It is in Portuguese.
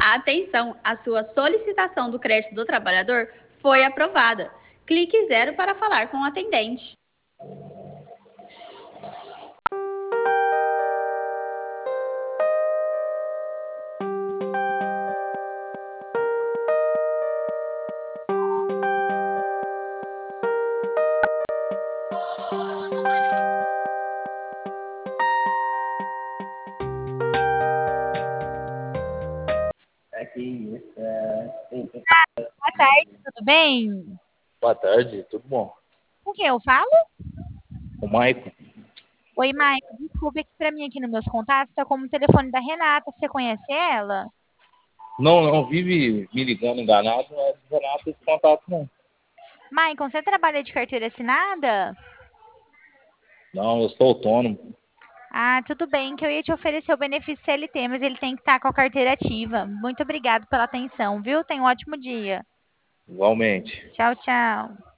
Atenção, a sua solicitação do crédito do trabalhador foi aprovada. Clique 0 para falar com o atendente. Boa tarde, tudo bem? Boa tarde, tudo bom? Com quem eu falo? O Maicon? Oi, Maicon, desculpe aqui pra mim aqui nos meus contatos, tá como o telefone da Renata, você conhece ela? Não vive me ligando enganado, não é de Renato esse contato, não. Maicon, você trabalha de carteira assinada? Não, eu sou autônomo. Ah, tudo bem, que eu ia te oferecer o benefício CLT, mas ele tem que estar com a carteira ativa. Muito obrigado pela atenção, viu? Tenha um ótimo dia. Igualmente. Tchau, tchau.